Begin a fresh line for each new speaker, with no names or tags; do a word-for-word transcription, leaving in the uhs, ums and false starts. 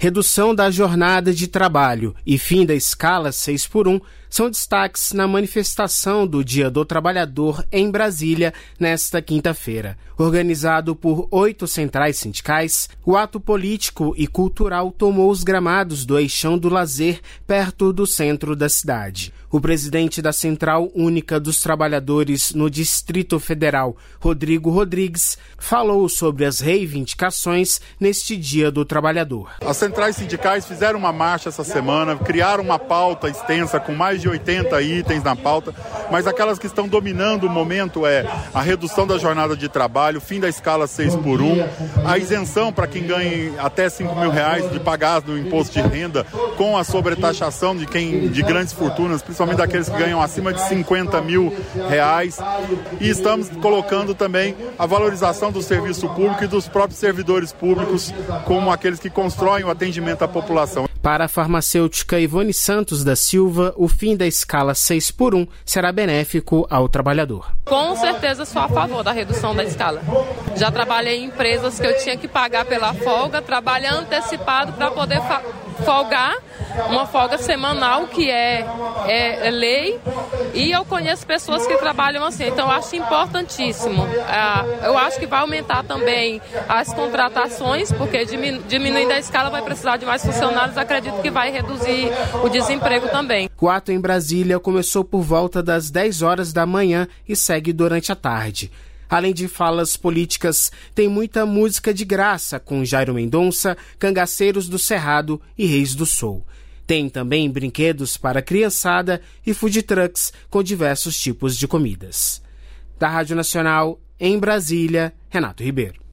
Redução da jornada de trabalho e fim da escala seis por um são destaques na manifestação do Dia do Trabalhador em Brasília nesta quinta-feira. Organizado por oito centrais sindicais, o ato político e cultural tomou os gramados do Eixão do Lazer, perto do centro da cidade. O presidente da Central Única dos Trabalhadores no Distrito Federal, Rodrigo Rodrigues, falou sobre as reivindicações neste Dia do Trabalhador.
As centrais sindicais fizeram uma marcha essa semana, criaram uma pauta extensa com mais de oitenta itens na pauta, mas aquelas que estão dominando o momento é a redução da jornada de trabalho, o fim da escala seis por um, a isenção para quem ganhe até cinco mil reais de pagar no imposto de renda, com a sobretaxação de quem de grandes fortunas, principalmente daqueles que ganham acima de cinquenta mil reais. E estamos colocando também a valorização do serviço público e dos próprios servidores públicos, como aqueles que constroem o atendimento à população.
Para a farmacêutica Ivone Santos da Silva, o fim da escala seis por um será benéfico ao trabalhador.
Com certeza sou a favor da redução da escala. Já trabalhei em empresas que eu tinha que pagar pela folga, trabalhar antecipado para poder fa- folgar, uma folga semanal que é, é, é lei, e eu conheço pessoas que trabalham assim, então eu acho importantíssimo. Ah, eu acho que vai aumentar também as contratações, porque diminu- diminuindo a escala vai precisar de mais funcionários, acredito que vai reduzir o desemprego também.
O ato em Brasília começou por volta das dez horas da manhã e segue durante a tarde. Além de falas políticas, tem muita música de graça com Jairo Mendonça, Cangaceiros do Cerrado e Reis do Sul. Tem também brinquedos para criançada e food trucks com diversos tipos de comidas. Da Rádio Nacional, em Brasília, Renato Ribeiro.